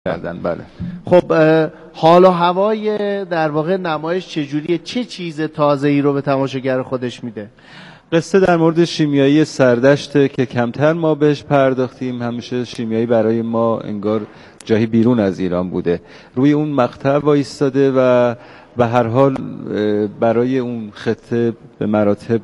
کردن. بله. خب حال و هوای در واقع نمایش چجوریه؟ چه چیز تازه‌ای رو به تماشاگر خودش میده؟ قصه در مورد شیمیایی سردشته که کمتر ما بهش پرداختیم. همیشه شیمیایی برای ما انگار جایی بیرون از ایران بوده. روی اون مقطع وایستاده و به هر حال برای اون خطه به مراتب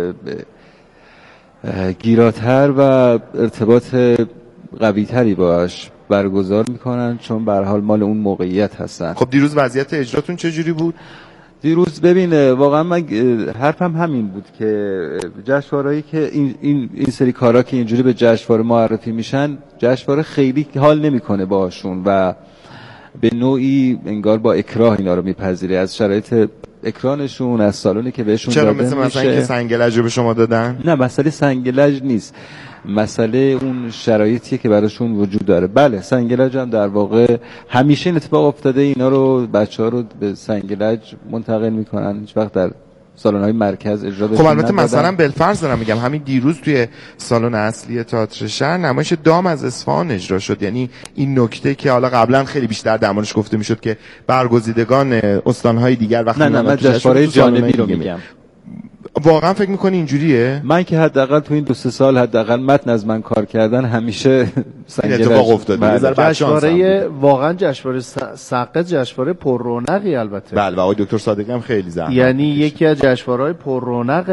گیراتر و ارتباط قویتری باش برگزار میکنن، چون به هر حال مال اون موقعیت هستن. خب دیروز وضعیت اجراتون چجوری بود؟ دیروز ببین واقعا من حرفم همین بود که جشنواره‌ای که این سری کارا که اینجوری به جشنواره معرفی میشن، جشنواره خیلی حال نمیکنه باهاشون و به نوعی انگار با اکراه اینا رو میپذیره، از شرایط اکرانشون، از سالونی که بهشون داده میشه. چرا مثلا اینکه سنگلج رو به شما دادن؟ نه، مسئله سنگلج نیست، مسئله اون شرایطیه که براشون وجود داره. بله سنگلج هم در واقع همیشه این اتفاق افتاده، اینا رو بچه‌ها رو به سنگلج منتقل میکنن، هیچ وقت در سالن‌های مرکز اجرا بشه. خب البته مثلا بالفرض دارم میگم همین دیروز توی سالن اصلی تئاتر شهر نمایش دام از اصفهان اجرا شد. یعنی این نکته که حالا قبلا خیلی بیشتر در موردش گفته میشد که برگزیدگان استان‌های دیگر وقتی نه من جشنواره جانبی رو میگم. واقعا فکر میکنی اینجوریه؟ من که حداقل تو این 2-3 سال حداقل متن از من کار کردن همیشه این اتفاق افتاده. جشنواره واقعا جشنواره سقط جشنواره پر رونقی البته. بله و آقای دکتر صادقی هم خیلی زحمت یعنی یکی از جشنواره‌های پر رونق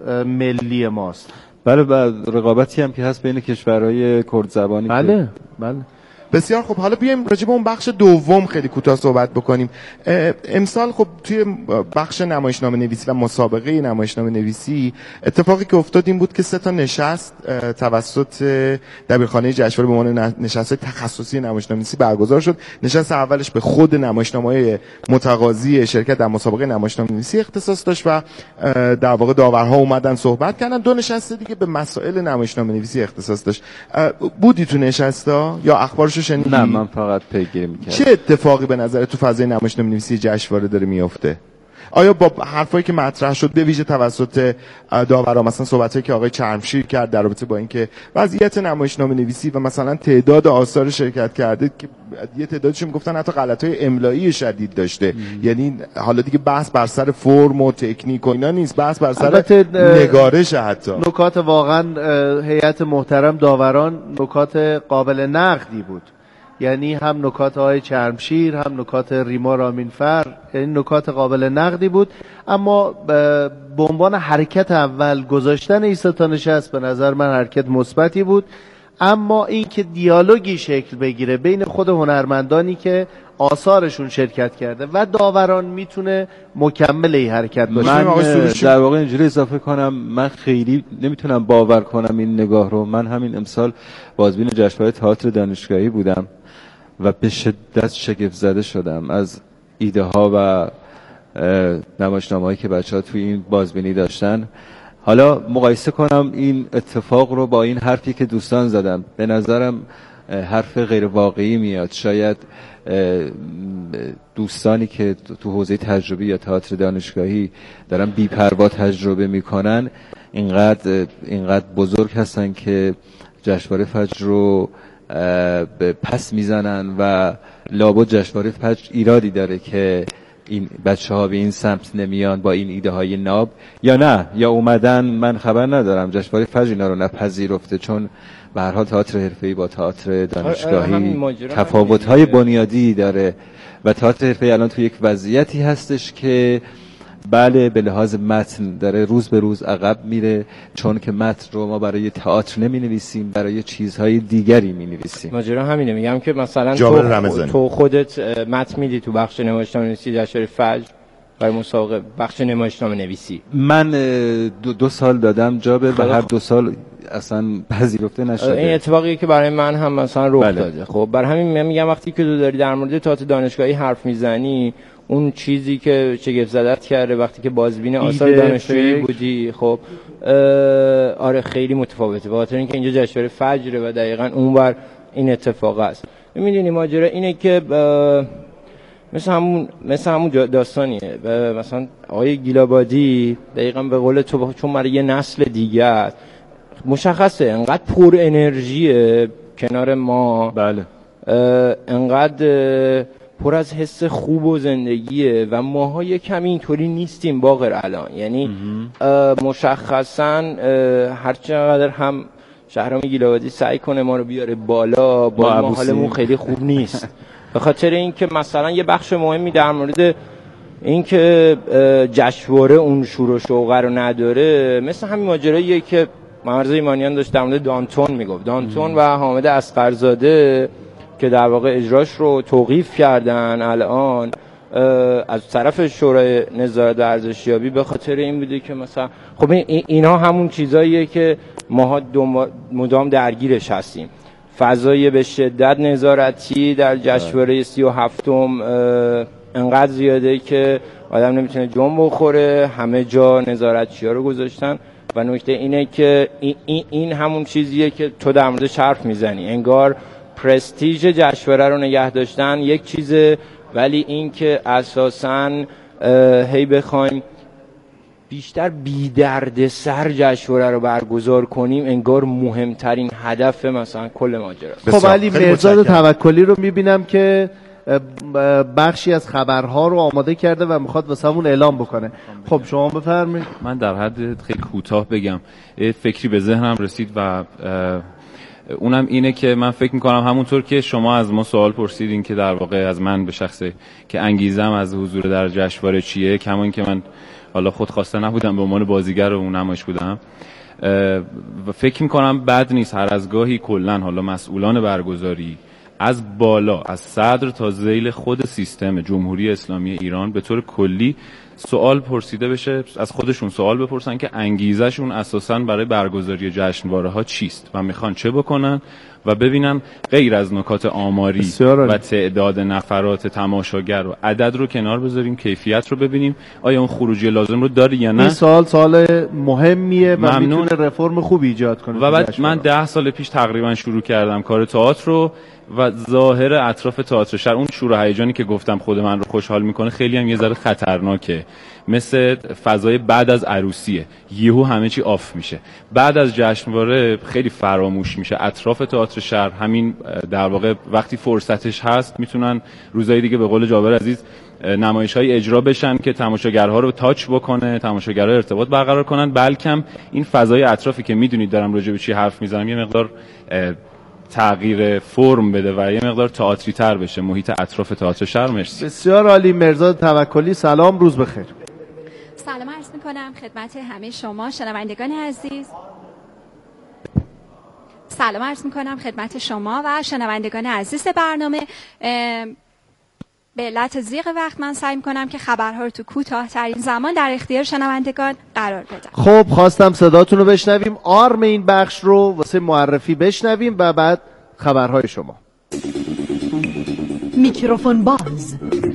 ملی ماست. بله و رقابتی هم که هست بین کشورهای کرد زبانی. بله. بسیار خب. حالا بیایم راجع به اون بخش دوم خیلی کوتاه صحبت بکنیم. امسال خب توی بخش نمایشنامه نویسی و مسابقه نمایشنامه نویسی اتفاقی که افتاد این بود که 3 نشست توسط دبیرخانه جشنواره به عنوان نشست تخصصی نمایشنامه نویسی برگزار شد. نشست اولش به خود نمایشنامه‌های متقاضی شرکت در مسابقه نمایشنامه نویسی اختصاص داشت و در واقع داورها اومدن صحبت کردن. 2 نشست دیگه به مسائل نمایشنامه نویسی اختصاص داشت. بودی تو نشستا یا اخبارش شنیدی؟ نه من فقط پیگیری میکردم. چه اتفاقی به نظر تو فضای نمایشنامه نویسی جشنواره داره میفته؟ آیا با حرفایی که مطرح شد به ویژه توسط داورا، مثلا صحبتایی که آقای چرمشیر کرد در رابطه با اینکه وضعیت نمایشنامه نویسی و مثلا تعداد آثار شرکت کرده که یه تعدادش میگفتن حتی غلطای املایی شدید داشته، یعنی حالا دیگه بحث بر سر فرم و تکنیک و اینا نیست، بحث بر سر نگارش. حتی نکات واقعا هیئت محترم داوران نکات قابل نقدی بود، یعنی هم نکات های چرمشیر هم نکات ریما رامینفر، یعنی نکات قابل نقدی بود. اما به عنوان حرکت اول گذاشتن این 3 نشست به نظر من حرکت مثبتی بود. اما این که دیالوگی شکل بگیره بین خود هنرمندانی که آثارشون شرکت کرده و داوران میتونه مکمل این حرکت باشه. من در واقع اینجوری اضافه کنم، من خیلی نمیتونم باور کنم این نگاه رو. من همین امسال بازبین جشنواره تئاتر دانشگاهی بودم و به شدت شگفت زده شدم از ایده ها و نمایشنامه‌هایی که بچه‌ها توی این بازبینی داشتن. حالا مقایسه کنم این اتفاق رو با این حرفی که دوستان زدن، به نظرم حرف غیر واقعی میاد. شاید دوستانی که تو حوزه تجربی یا تئاتر دانشگاهی دارن بی‌پروا تجربه میکنن اینقدر بزرگ هستن که جشنواره فجر رو پس میزنن و لابد جشنواره فجر ایرادی داره که این بچه‌ها به این سمت نمیان با این ایده های ناب، یا نه یا اومدن من خبر ندارم جشنواره فجر اینا رو نپذیرفته، چون به هر حال تئاتر حرفه‌ای با تئاتر دانشگاهی تفاوت‌های بنیادی داره و تئاتر حرفه‌ای الان تو یک وضعیتی هستش که بله به لحاظ متن داره روز به روز عقب میره، چون که متن رو ما برای تئاتر نمی نویسیم، برای چیزهای دیگری می نویسیم. ماجرا همینه، میگم که مثلا تو خودت متن میدی تو بخش نمایشنامه نویسی جشنواره فجر برای مسابقه بخش نمایشنامه نویسی. من 2 سال دادم جابر و هر 2 سال اصلا پذیرفته نشده. این اتفاقیه که برای من هم مثلا رخ داده. خب برای همین من میگم وقتی که تو داری در مورد تئاتر دانشگاهی حرف میزنی، اون چیزی که شگفت زدت کرده وقتی که بازبین آثار دانشجویی بودی، خب آره خیلی متفاوته، بخاطر اینکه اینجا جشنواره فجره و دقیقاً اونور این اتفاق است. میدونی ماجرا اینه که مثل همون داستانیه. مثلا آقای گیلابادی دقیقاً به قول تو چون برای یه نسل دیگه است مشخصه انقدر پر انرژیه کنار ما. بله انقدر پر از حس خوب و زندگیه و ماها یه کمی اینطوری نیستیم باقر الان. یعنی مشخصا هر چقدر هم شهرام گیلوادی سعی کنه ما رو بیاره بالا، با ما حالمون خیلی خوب نیست. به خاطر اینکه مثلا یه بخش مهمی در مورد اینکه جشنواره اون شور و شوقه رو نداره، مثل همین ماجراییه که مرزا ایمانیان داشت در مورد دانتون میگفت. دانتون و حامد اصغرزاده که در واقع اجراش رو توقیف کردن الان از طرف شورای نظارت و ارزشیابی، به خاطر این بوده که مثلا خب اینا همون چیزاییه که ماها مدام درگیرش هستیم. فضای به شدت نظارتی در جشنواره 37م انقدر زیاده که آدم نمیتونه جنب بخوره، همه جا نظارتچی‌ها رو گذاشتن و نکته اینه که این همون چیزیه که تو در موردش حرف میزنی. انگار پرستیژ جشنواره رو نگه داشتن یک چیزه، ولی این که اساساً هی بخوایم بیشتر بی درد سر جشنواره رو برگزار کنیم، انگار مهمترین هدف مثلا کل ماجراست. خب علی مرزاد توکلی رو میبینم که بخشی از خبرها رو آماده کرده و میخواد واسمون اعلام بکنه. خب شما بفرمایید. من در حد خیلی کوتاه بگم، فکری به ذهنم رسید و اونم اینه که من فکر میکنم همونطور که شما از ما سوال پرسیدین که در واقع از من به شخصه که انگیزم از حضور در جشنواره چیه، کمان که من حالا خودخواسته نبودم، به عنوان بازیگر اون نمایش بودم و فکر میکنم بد نیست هر از گاهی کلن حالا مسئولان برگزاری از بالا، از صدر تا ذیل خود سیستم جمهوری اسلامی ایران به طور کلی سوال پرسیده بشه، از خودشون سوال بپرسن که انگیزشون اساساً برای برگزاری جشنواره ها چیست و میخوان چه بکنن و ببینن غیر از نکات آماری و تعداد نفرات تماشاگر و عدد رو کنار بذاریم، کیفیت رو ببینیم آیا اون خروجی لازم رو داره یا نه. این سال مهمیه و میتونه رفرم خوب ایجاد کنه. و بعد من 10 سال پیش تقریبا شروع کردم کار تئاتر رو و ظاهر اطراف تئاتر شهر، اون شور و هیجانی که گفتم خود من رو خوشحال میکنه، خیلی هم یه ذره خطرناکه، مثل فضای بعد از عروسیه، یهو همه چی آف میشه. بعد از جشنواره خیلی فراموش میشه اطراف تئاتر شهر. همین در واقع وقتی فرصتش هست میتونن روزهای دیگه به قول جابر عزیز نمایش‌های اجرا بشن که تماشاگرها رو تاچ بکنه، تماشاگرها ارتباط برقرار کنن. بلکم این فضای اطرافی که میدونید دارم راجع به چی حرف میزنم، یه مقدار تغییر فرم بده و یه مقدار تئاتری تر بشه محیط اطراف تئاتر شهر. مرسی. بسیار عالی. مرزاد توکلی، سلام، روز بخیر. سلام عرض میکنم خدمت همه شما شنوندگان عزیز. سلام عرض میکنم خدمت شما و شنوندگان عزیز برنامه. به علت ضیق وقت من سعی میکنم که خبرها رو تو کوتاه‌ترین زمان در اختیار شنوندگان قرار بدم. خب خواستم صداتون رو بشنویم، آرم این بخش رو واسه معرفی بشنویم و بعد خبرهای شما. میکروفون باز.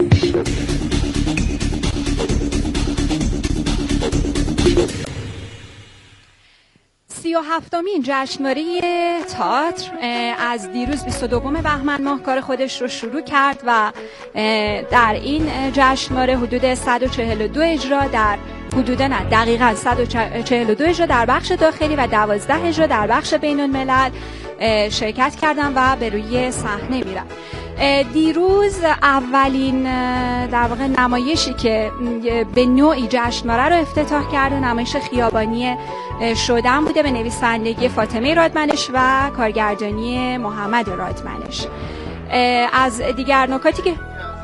سی و هفتمین جشنواره تئاتر از دیروز 22 بهمن ماه کار خودش رو شروع کرد و در این جشنواره حدود 142 اجرا در دقیقاً 142 اجرا در بخش داخلی و 12 اجرا در بخش بین الملل شرکت کردن و به روی صحنه میرن. دیروز اولین در واقع نمایشی که به نوعی جشنواره رو افتتاح کرده نمایش خیابانی شدن بوده به نویسندگی فاطمه رادمنش و کارگردانی محمد رادمنش. از دیگر نکاتی که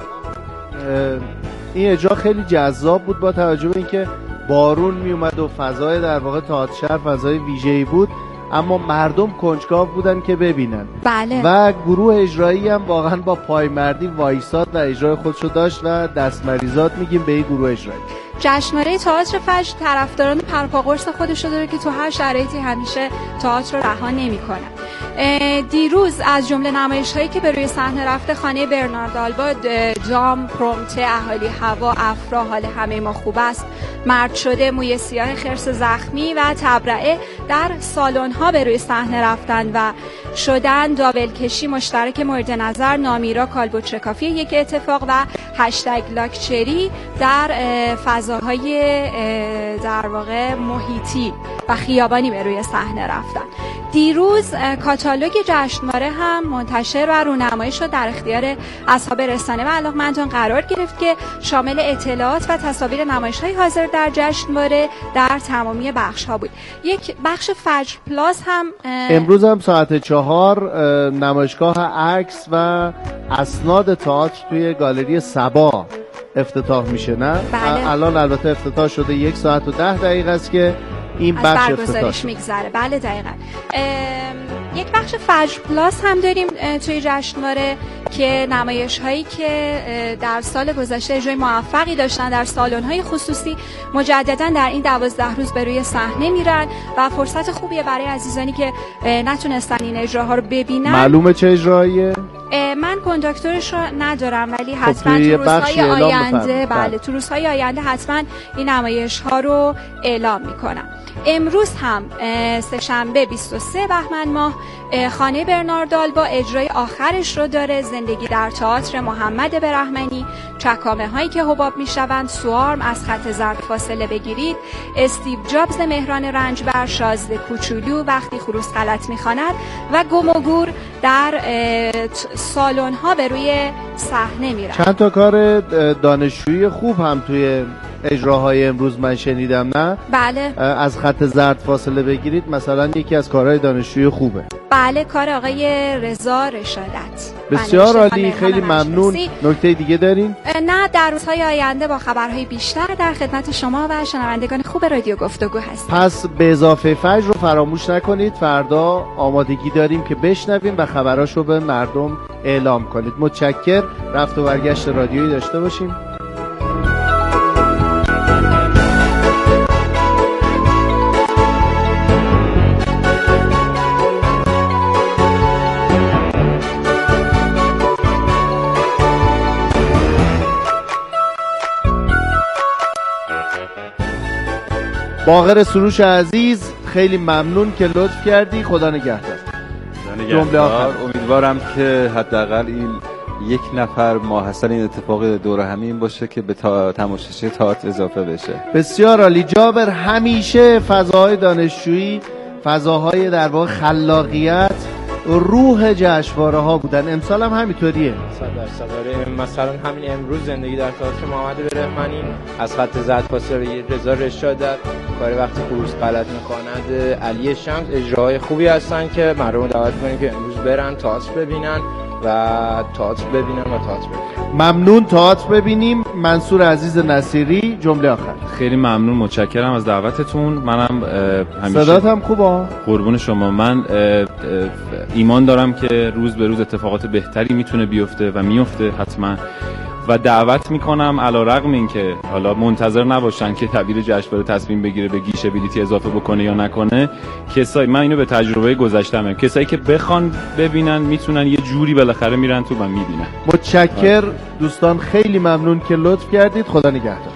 این اجرا خیلی جذاب بود با توجه به اینکه بارون می اومد و فضای در واقع تئاتر شهر فضای ویژه‌ای بود، اما مردم کنجکاو بودن که ببینن. بله. و گروه اجرایی هم واقعا با پایمردی وایساد و اجرای خودشو داشت و دستمریزات میگیم به این گروه اجرایی. جشنواره تئاتر فجر طرفداران پرپاقرص خودشو داره که تو هر شرایطی همیشه تئاتر رو رها نمی‌کنه. دیروز از جمله نمایش‌هایی که به روی صحنه رفته خانه برنارد آلبا، جام، پرومته، اهالی هوا، افرا، حال همه ما خوب است، مرد شده، موی سیاه خرس زخمی و تبرئه در سالن‌ها به روی صحنه رفتن و شدن داولکشی مشترک مورد نظر، نامیرا، کالبوچکافی یک اتفاق و هشتگ لاکچری در فضاهای در واقع محیطی و خیابانی به روی صحنه رفتن. دیروز کاتالوگ جشنواره هم منتشر و رونمایی شد، در اختیار اصحاب رسانه و علاقمندان قرار گرفت که شامل اطلاعات و تصاویر نمایش‌های حاضر در جشنواره در تمامی بخش‌ها بود. یک بخش فجر پلاس هم امروز هم ساعت 4 نمایشگاه عکس و اسناد تئاتر توی گالری صبا افتتاح میشه، نه؟ بله. الان البته افتتاح شده 1 ساعت و 10 دقیقه است که این بخش افتتاح شده. میگذره. بله دقیقاً. یک بخش فجر پلاس هم داریم توی جشنواره که نمایش هایی که در سال گذشته اجرای موفقی داشتن در سالن های خصوصی مجددا در این 12 روز به روی صحنه میرن و فرصت خوبیه برای عزیزانی که نتونستن این اجراها رو ببینن. معلومه چه اجراییه؟ من کنداکتورش رو ندارم ولی حتما تو روزهای آینده تو روزهای آینده حتما این نمایش ها رو اعلام میکنم. امروز هم سه‌شنبه 23 بهمن ماه خانه برنارد آلبا اجرای آخرش رو داره. زندگی در تئاتر محمد برهمنی، چکامه هایی که حباب میشوند، سوارم، از خط زرد فاصله بگیرید، استیو جابز مهران رنجبر، شازده کوچولو، وقتی خروس غلط میخواند و گم و گور در سالن ها به روی صحنه میرن. چند تا کار دانشجویی خوب هم توی اجراهای امروز من شنیدم، نه؟ بله. از خط زرد فاصله بگیرید مثلا یکی از کارهای دانشجویی خوبه. بله، کار آقای رضا رشادت. بسیار عالی، خیلی ممنون. نکته دیگه دارین؟ نه، در روزهای آینده با خبرهای بیشتر در خدمت شما و شنوندگان خوب رادیو گفتگو هستیم. پس به اضافه فجر رو فراموش نکنید، فردا آمادگی داریم که بشنویم و خبراشو به مردم اعلام کنید. متشکر. رفت و برگشت رادیویی داشته باشیم. باقر سروش عزیز، خیلی ممنون که لطف کردی. خدا نگهدار. جمله آخر. امیدوارم که حداقل این 1 نفر ماحصل این اتفاق دور همین باشه که به تماشاچی تئاتر اضافه بشه. بسیار عالی. جابر، همیشه فضاهای دانشجویی، فضاهای در واقع خلاقیت، روح جشنواره ها بودن. امسال هم همینطوریه. 100%. مثلا همین امروز زندگی در تئاتر محمد برهمنی، از خط زرد فاصله بگیرید، رضا رشادت، کار وقتی خروس غلط می‌خواند، علی شمس، اجراهای خوبی هستن که مردم دعوت کنیم که امروز برن تئاتر ببینن و تئاتر ببینن. ممنون. تئاتر ببینیم. منصور عزیز نصیری، جمله آخر. خیلی ممنون، متشکرم از دعوتتون. منم همیشه صدات هم خوبه. قربون شما. من ایمان دارم که روز به روز اتفاقات بهتری میتونه بیفته و میفته حتما، و دعوت میکنم علیرغم این که حالا منتظر نباشن که دبیر جشنواره تصمیم بگیره به گیشه بلیتی اضافه بکنه یا نکنه. کسایی، من اینو به تجربه گذشتم میگم، کسایی که بخوان ببینن میتونن یه جوری بالاخره میرن تو و میبینن. متشکر دوستان، خیلی ممنون که لطف کردید. خدا نگهدار.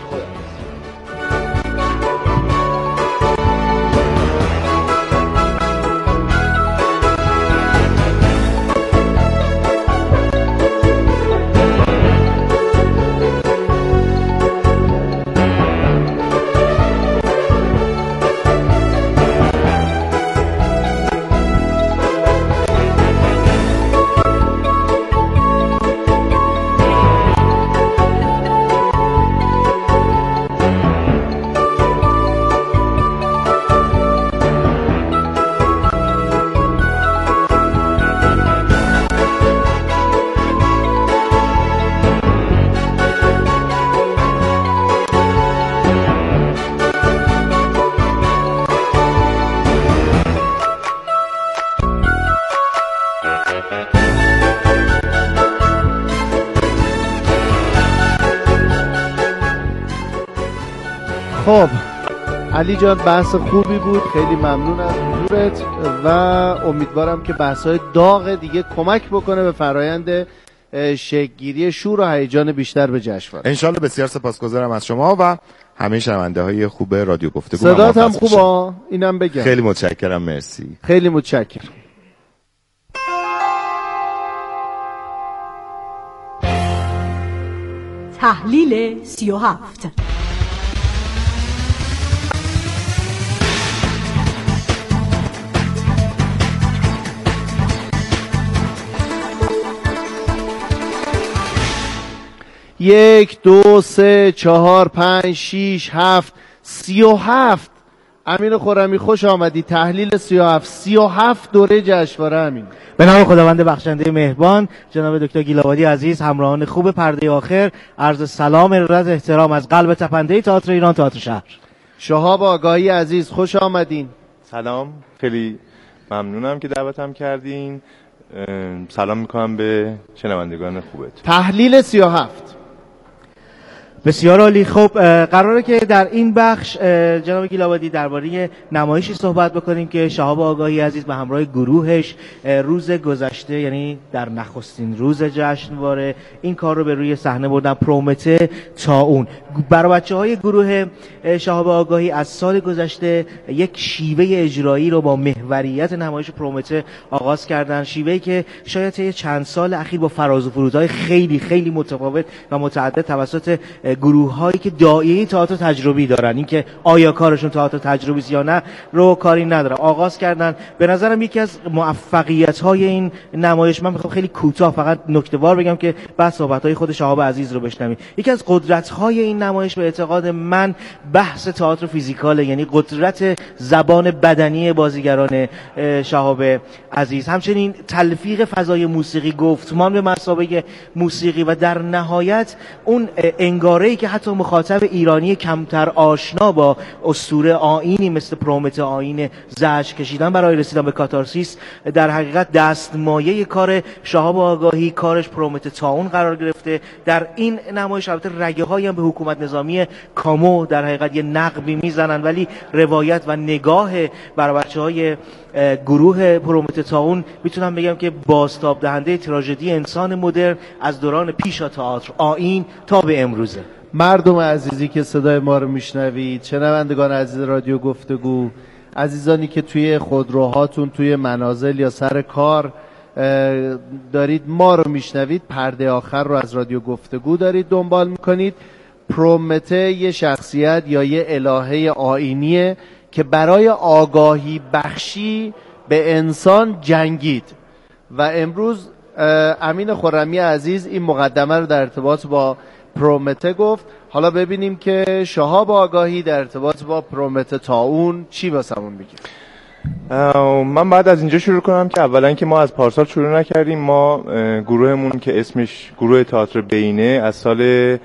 خب علی جان، بحث خوبی بود، خیلی ممنون از حضورت و امیدوارم که بحث‌های داغ دیگه کمک بکنه به فرایند شکل‌گیری شور و هیجان بیشتر به جشنواره. انشالله. بسیار سپاسگزارم از شما و همه شنونده‌های خوب رادیو گفتگو. صدات هم خوبه، اینم بگم. خیلی متشکرم. مرسی. خیلی متشکرم. تحلیل 37. 1 2 3 4 5 6 7 37. امین خرمی خوش آمدی. تحلیل 37 دوره جشنواره. امین، به نام خداوند بخشنده مهربان، جناب دکتر گیلاوادی عزیز، همراهان خوب پرده آخر، عرض سلام ارادت احترام از قلب تپنده تئاتر ایران، تئاتر شهر. شهاب آگاهی عزیز خوش آمدین. سلام، خیلی ممنونم که دعوتم کردین. سلام میکنم به شنوندگان خوبت. تحلیل 37. بسیار عالی. خب قراره که در این بخش جناب گیلاوادی درباره نمایشی صحبت بکنیم که شهاب آگاهی عزیز به همراه گروهش روز گذشته، یعنی در نخستین روز جشنواره، این کار رو به روی صحنه بردن. پرومته طاعون. برای بچه‌های گروه شهاب آگاهی از سال گذشته یک شیوه اجرایی رو با محوریت نمایش پرومته آغاز کردن، شیوهی که شاید طی چند سال اخیر با فراز و فرودهای خیلی خیلی متفاوت و متعدد توسط گروه‌هایی که داعیه تئاتر تجربی دارن، این که آیا کارشون تئاتر تجربی است یا نه رو کاری نداره، آغاز کردن. به نظرم یکی از موفقیت‌های این نمایش، من می‌خوام خیلی کوتاه فقط نکته‌وار بگم که بعد صحبت‌های خود شهاب عزیز رو بشنویم. یکی از قدرت‌های این نمایش به اعتقاد من بحث تئاتر فیزیکاله، یعنی قدرت زبان بدنی بازیگران شهاب عزیز، همچنین تلفیق فضای موسیقی، گفتمان به مثابه موسیقی و در نهایت اون انگاره‌ای که حتی مخاطب ایرانی کمتر آشنا با اسطوره آیینی مثل پرومته، آیین زجر کشیدن برای رسیدن به کاتارسیس، در حقیقت دستمایه کار شهاب آگاهی، کارش پرومته طاعون قرار گرفته. در این نمایش البته رگه‌هایی هم به حکومت نظامی کامو در حقیقت یه نقبی میزنن، ولی روایت و نگاه برای بچه‌های گروه پرومته طاعون میتونم بگم که بازتاب دهنده تراژدی انسان مدرن از دوران پیش تئاتر آیین تا به امروزه. مردم عزیزی که صدای ما رو میشنوید، شنوندگان عزیز رادیو گفتگو، عزیزانی که توی خودروهاتون، توی منازل یا سر کار دارید ما رو میشنوید، پرده آخر رو از رادیو گفتگو دارید دنبال میکنید. پرومته یه شخصیت یا یه الهه آیینیه که برای آگاهی بخشی به انسان جنگید و امروز امین خرمی عزیز این مقدمه رو در ارتباط با پرومته گفت. حالا ببینیم که شهاب آگاهی در ارتباط با پرومته طاعون چی واسمون میگه. من بعد از اینجا شروع کنم که اولا که ما از پارسال شروع نکردیم. ما گروهمون که اسمش گروه تئاتر بینه از سال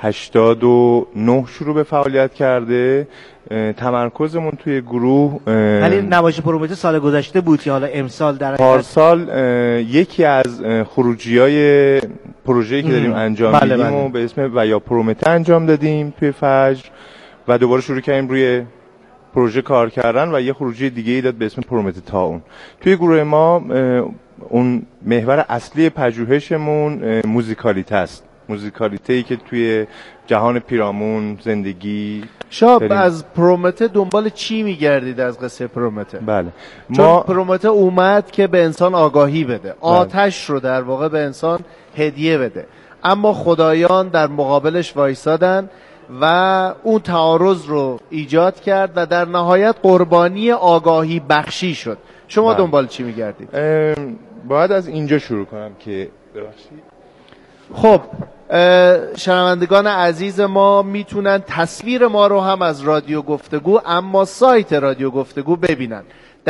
89 شروع به فعالیت کرده. تمرکزمون توی گروه ولی نمایش پرومته سال گذشته بود یا حالا امسال؟ در پارسال یکی از خروجی‌های پروژه‌ای که داریم انجام میدیم و به اسم و یا پرومته انجام دادیم توی فجر و دوباره شروع کردیم روی پروژه کار کردن و یه خروجی دیگه‌ای داد به اسم پرومته طاعون. توی گروه ما اون محور اصلی پژوهشمون موزیکالیته است. موزیکالیته‌ای که توی جهان پیرامون زندگی. شاب از پرومته دنبال چی میگردید از قصه پرومته؟ بله، چون پرومته اومد که به انسان آگاهی بده، آتش رو در واقع به انسان هدیه بده، اما خدایان در مقابلش وایسادن و اون تعارض رو ایجاد کرد و در نهایت قربانی آگاهی بخشی شد. شما دنبال چی میگردید؟ باید از اینجا شروع کنم که ببخشید. خب شنوندگان عزیز ما میتونن تصویر ما رو هم از رادیو گفتگو اما سایت رادیو گفتگو ببینن،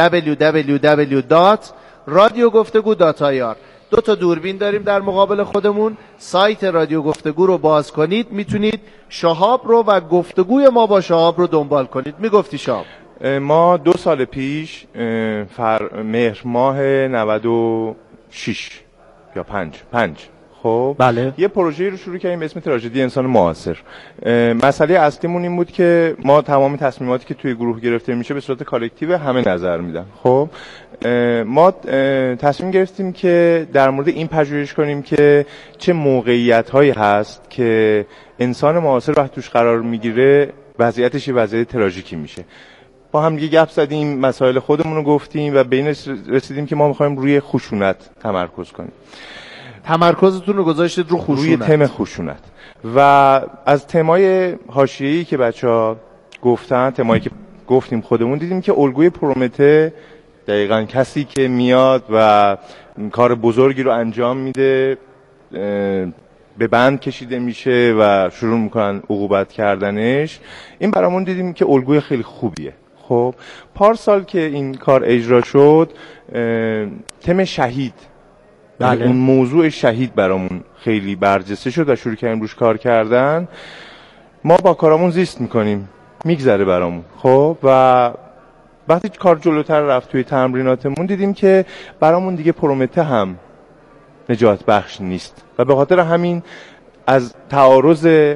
www.radiogoftegu.ir. 2 تا دوربین داریم در مقابل خودمون. سایت رادیو گفتگو رو باز کنید، میتونید شهاب رو و گفتگوی ما با شهاب رو دنبال کنید. میگفتی شهاب؟ ما 2 سال پیش مهر ماه 96 یا 5 خب بله. یه پروژه‌ای رو شروع کردیم به اسم تراژدی انسان معاصر. مسئله اصلیمون این بود که ما تمام تصمیماتی که توی گروه گرفته میشه به صورت کالکتیو همه نظر میدن. خب ما تصمیم گرفتیم که در مورد این پژوهش کنیم که چه موقعیت‌هایی هست که انسان معاصر وقتی توش قرار میگیره وضعیتش یه وضعیت تراژیکی میشه. با هم دیگه گپ زدیم، مسائل خودمون رو گفتیم و به این رسیدیم که ما می‌خوایم روی خشونت تمرکز کنیم. تمرکزتون رو گذاشتید رو خشونت؟ روی تم خشونت و از تمای حاشیه‌ای که بچه‌ها گفتن، تمایی که گفتیم خودمون، دیدیم که الگوی پرومته دقیقاً کسی که میاد و کار بزرگی رو انجام میده به بند کشیده میشه و شروع میکنن عقوبت کردنش. این برامون دیدیم که الگوی خیلی خوبیه. خب پارسال که این کار اجرا شد، تم شهید، بله. اون موضوع شهید برامون خیلی برجسته شد و شروع کردیم روش کار کردن. ما با کارامون زیست میکنیم، میگذره برامون. خب و وقتی کار جلوتر رفت توی تمریناتمون دیدیم که برامون دیگه پرومته هم نجات بخش نیست و به خاطر همین از تعارض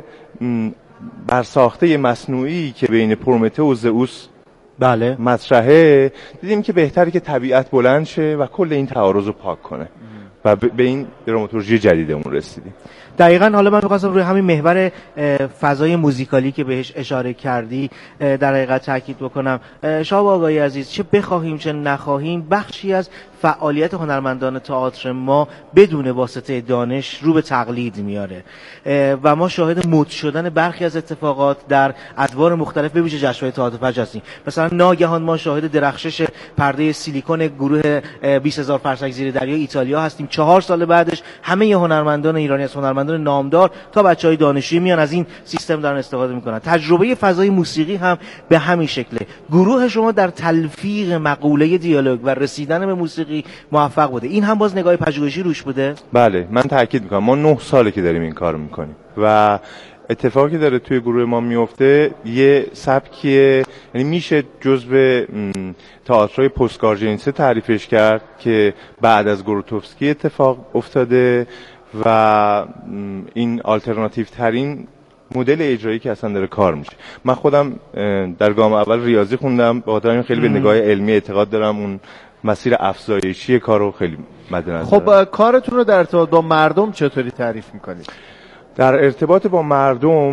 برساخته مصنوعی که بین پرومته و زئوس بله مطرحه، دیدیم که بهتره که طبیعت بلند شه و کل این تعارض رو پاک کنه و به این دراماتورژی جدیدمون رسیدیم. دقیقاً. حالا من می‌خواستم روی همین محور فضای موزیکالی که بهش اشاره کردی در حقیقت تاکید بکنم. شاه آقای عزیز، چه بخواهیم چه نخواهیم، بخشی از فعالیت هنرمندان تئاتر ما بدون واسطه دانش رو به تقلید میاره و ما شاهد مد شدن برخی از اتفاقات در ادوار مختلف به ویژه جشنواره تئاتر فجر هستیم. مثلا ناگهان ما شاهد درخشش پرده سیلیکون گروه 20000 فرسنگ زیر دریا ایتالیا هستیم. 4 سال بعدش همه هنرمندان ایرانی، از هنرمندان نامدار تا بچهای دانشجویی، میان از این سیستم دارن استفاده میکنن. تجربه فضای موسیقی هم به همین شکله. گروه شما در تلفیق مقوله دیالوگ و رسیدن به موسیقی موفق بوده. این هم باز نگاه پژوهشی روش بوده؟ بله، من تاکید میکنم ما 9 ساله که داریم این کارو میکنیم و اتفاقی که داره توی گروه ما میفته یه سبکیه، یعنی میشه جزو تئاترهای پستگارژنسه تعریفش کرد که بعد از گروتوفسکی اتفاق افتاده و این آلترناتیو ترین مدل اجرایی که اصلا داره کار میشه. من خودم در گام اول ریاضی خوندم، به خاطر همین خیلی به نگاه علمی اعتقاد دارم اون مسیر افزایشی کارو خیلی مد نظر. خب کارتون رو در ارتباط با مردم چطوری تعریف میکنید؟ در ارتباط با مردم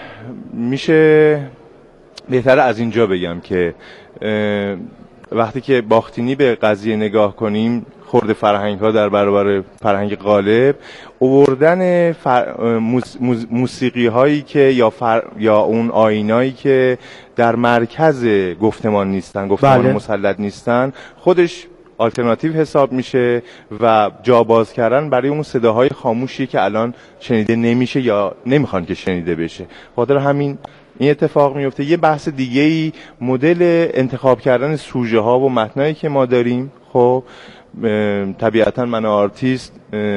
میشه بهتره از اینجا بگم که وقتی که باختینی به قضیه نگاه کنیم، خورد فرهنگ ها در برابر فرهنگ غالب، آوردن موسیقی هایی که یا اون آیینایی که در مرکز گفتمان نیستن، گفتمان بله. مسلط نیستن، خودش آلترناتیو حساب میشه و جا باز کردن برای اون صداهای خاموشی که الان شنیده نمیشه یا نمیخوان که شنیده بشه. خاطر همین این اتفاق میفته. یه بحث دیگه‌ای مدل انتخاب کردن سوژه ها و متنایی که ما داریم. خب طبیعتا من آرتیست،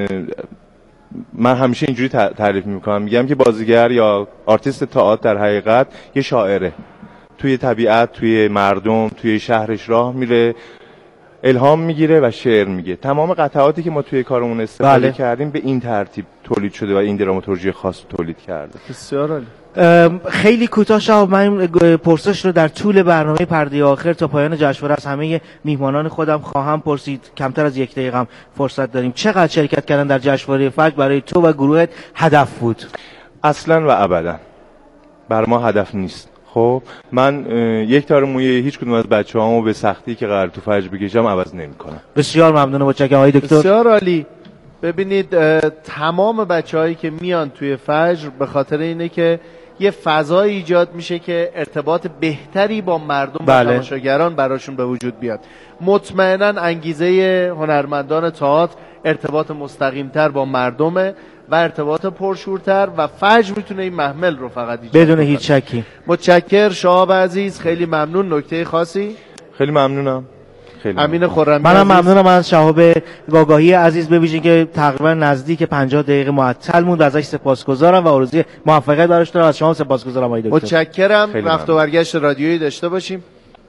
من همیشه اینجوری تعریف میکنم، میگم که بازیگر یا آرتیست تئاتر در حقیقت یه شاعره، توی طبیعت، توی مردم، توی شهرش راه میره، الهام میگیره و شعر میگه. تمام قطعاتی که ما توی کارمون استفاده کردیم به این ترتیب تولید شده و این دراماتورژی خاص تولید کرده. بسیار عالی. خیلی کوتاه شب من پرسش رو در طول برنامه پرده آخر تا پایان جشنواره از همه میهمانان خودم خواهم پرسید. کمتر از 1 دقیقه هم فرصت داریم. چقدر شرکت کردن در جشنواره فجر برای تو و گروهت هدف بود؟ اصلا و ابدا بر ما هدف نیست. خب من 1 تار موی هیچ کدوم از بچه‌هامو به سختی که قرار تو فجر بکشم عوض نمی‌کنم. بسیار ممنونم، متشکرم آقای دکتر. بسیار عالی. ببینید تمام بچه‌هایی که میان توی فجر به خاطر اینه که یه فضای ایجاد میشه که ارتباط بهتری با مردم و تماشاگران براشون به وجود بیاد. مطمئناً انگیزه هنرمندان تئاتر ارتباط مستقیم‌تر با مردمه و ارتباط پرشورتر و فجر میتونه این محمل رو فقط ایجاد بدون هیچ شکی. متشکر شهاب عزیز، خیلی ممنون. نکته خاصی؟ خیلی ممنونم. امین خرمی. منم ممنونم از شهاب گاگاهی عزیز، به ویژه که تقریبا نزدیک 50 دقیقه معطل موند. ازش سپاسگزارم و آرزوی موفقیت براش دارم. از شما سپاسگزارم آقای دکتر. متشکرم. رفت و برگشت رادیویی داشته باشیم.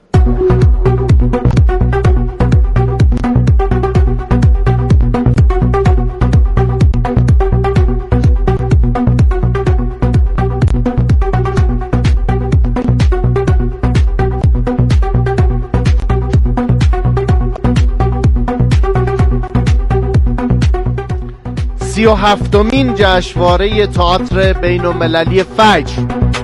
سی و هفتمین جشنواره تئاتر بین‌المللی فجر،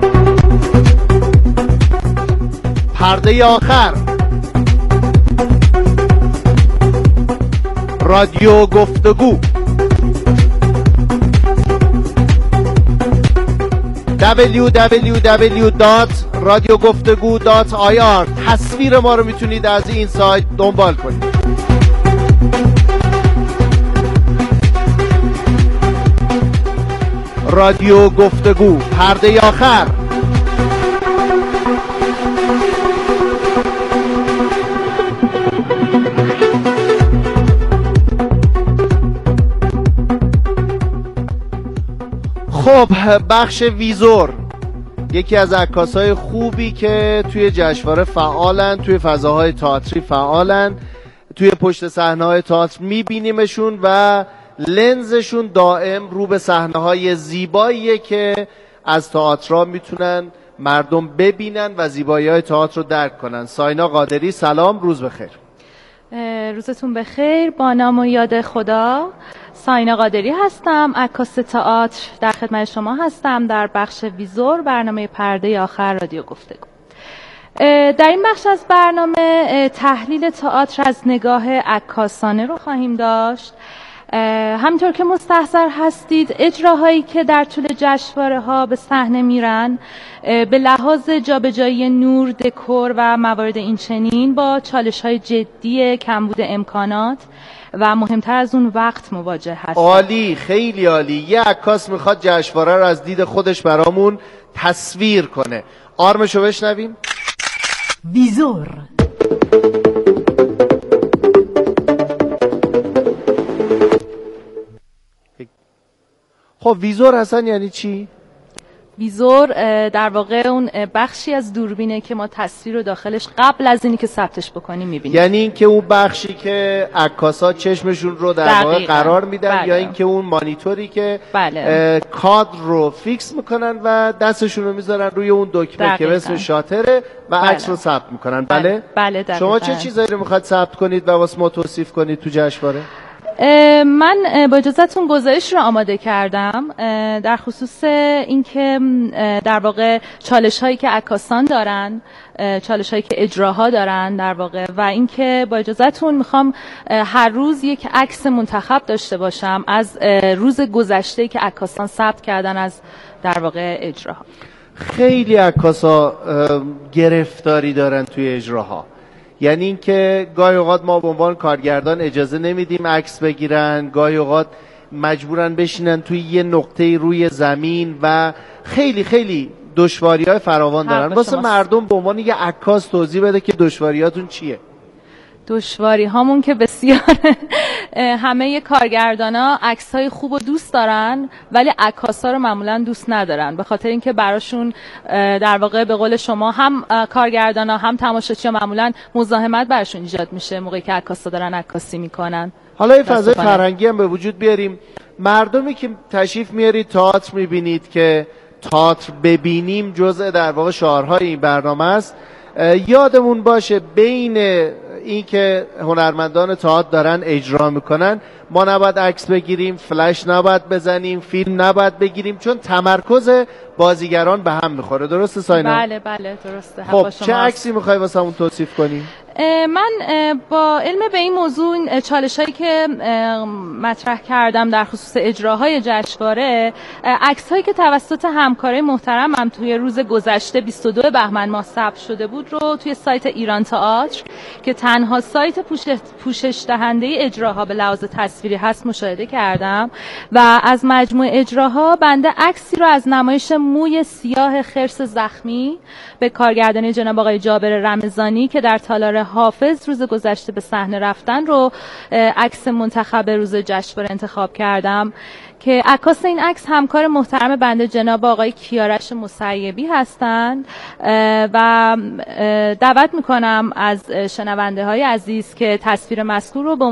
پرده آخر، رادیو گفتگو، www.radiogoftegu.ir. تصویر ما رو میتونید از این سایت دنبال کنید. رادیو گفتگو پرده آخر. خب بخش ویزور یکی از عکاسای خوبی که توی جشنواره فعالن، توی فضاهای تئاتری فعالن، توی پشت صحنه‌های تئاتر میبینیمشون و لنزشون دائم رو به صحنه‌های زیباییه که از تئاترها میتونن مردم ببینن و زیبایی‌های تئاتر رو درک کنن. ساینا قادری، سلام، روز بخیر. روزتون بخیر. با نام و یاد خدا، ساینا قادری هستم، عکاس تئاتر، در خدمت شما هستم در بخش ویزور، برنامه پرده آخر رادیو گفتگو. در این بخش از برنامه تحلیل تئاتر از نگاه عکاسانه رو خواهیم داشت. همینطور که مستحضر هستید اجراهایی که در طول جشنواره ها به صحنه میرن به لحاظ جابجایی نور، دکور و موارد این چنین با چالش های جدی، کمبود امکانات و مهمتر از اون وقت مواجه هستن. عالی، خیلی عالی. یه عکاس میخواد جشنواره رو از دید خودش برامون تصویر کنه. آرمشو بشنویم. ویزور. خب ویزور اصلا یعنی چی؟ ویزور در واقع اون بخشی از دوربینه که ما تصویر رو داخلش قبل از اینی که ثبتش بکنیم میبینیم. یعنی اینکه اون بخشی که عکاسا چشمشون رو در واقع قرار میدن. بله. یا اینکه اون مانیتوری که بله. کادر رو فیکس میکنن و دستشون رو میذارن روی اون دکمه که اسم شاتره و عکس بله. رو ثبت میکنن. بله. بله دقیقاً. شما چه چیزایی رو میخواد ثبت کنید و واسه ما توصیف کنید تو جشنواره؟ من با اجازهتون گزارش رو آماده کردم در خصوص اینکه در واقع چالش هایی که عکاسان دارن، چالش هایی که اجراها دارن در واقع، و اینکه با اجازهتون میخوام هر روز یک عکس منتخب داشته باشم از روز گذشته که عکاسان ثبت کردن از در واقع اجراها. خیلی عکاسا گرفتاری دارن توی اجراها. یعنی اینکه گاهی اوقات ما به عنوان کارگردان اجازه نمیدیم عکس بگیرن، گاهی اوقات مجبورن بشینن توی یه نقطه روی زمین و خیلی خیلی دشواری‌های فراوان دارن. واسه مردم به عنوان یه عکاس توضیح بده که دشواریاتون چیه؟ دشواری هامون که بسیار همه کارگردانا عکس‌های خوب و دوست دارن ولی عکاسا رو معمولا دوست ندارن، به خاطر اینکه براشون در واقع به قول شما هم کارگردانا هم تماشاچی‌ها معمولا مزاحمت براشون ایجاد میشه موقعی که عکاسا دارن عکاسی میکنن. حالا یه فضای فرهنگی هم به وجود بیاریم. مردمی که تشریف میارید تئاتر میبینید که تئاتر ببینیم جزء در واقع شعارهای این برنامه است. یادمون باشه بین این که هنرمندان تئاتر دارن اجرا میکنن ما نباید عکس بگیریم، فلش نباید بزنیم، فیلم نباید بگیریم، چون تمرکز بازیگران به هم میخوره. درسته ساینا؟ بله بله درسته. خب چه عکسی میخوای واسه همون توصیف کنی؟ من با علم به این موضوع چالش‌هایی که مطرح کردم در خصوص اجراهای جشنواره، عکس‌هایی که توسط همکارای محترمم توی روز گذشته 22 بهمن ماه ثبت شده بود رو توی سایت ایران تئاتر که تنها سایت پوشش دهنده اجراها به لحاظ تصویری هست مشاهده کردم و از مجموع اجراها بنده عکسی رو از نمایش موی سیاه خرس زخمی به کارگردانی جناب آقای جابر رمضانی که در تالار حافظ روز گذشته به صحنه رفتن رو عکس منتخب روز جشنواره انتخاب کردم که عکاس این عکس همکار محترم بنده جناب آقای کیارش مسیبی هستند و دعوت میکنم از شنونده های عزیز که تصویر مذکور رو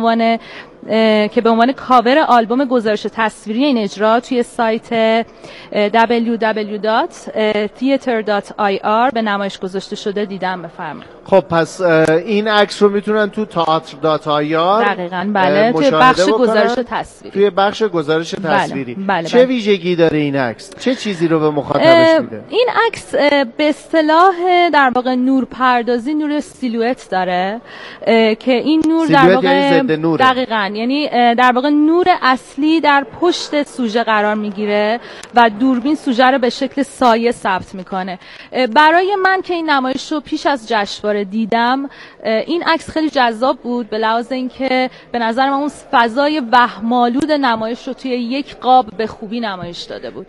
به عنوان کاور آلبوم گزارش تصویری این اجرا توی سایت www.theater.ir به نمایش گذاشته شده دیدم بفرمایید. خب پس این عکس رو میتونن تو theater.ir دقیقاً بله توی بخش گزارش تصویری بله. چه ویژگی داره این عکس؟ چه چیزی رو به مخاطبش میده؟ این عکس به اصطلاح در واقع نور پردازی، نور سیلوئت داره که این نور در واقع دقیقاً یعنی در واقع نور اصلی در پشت سوژه قرار میگیره و دوربین سوژه رو به شکل سایه ثبت میکنه. برای من که این نمایش رو پیش از جشنواره دیدم این عکس خیلی جذاب بود به لحاظ اینکه به نظر من اون فضای وهم‌آلود نمایش رو توی یک قاب به خوبی نمایش داده بود.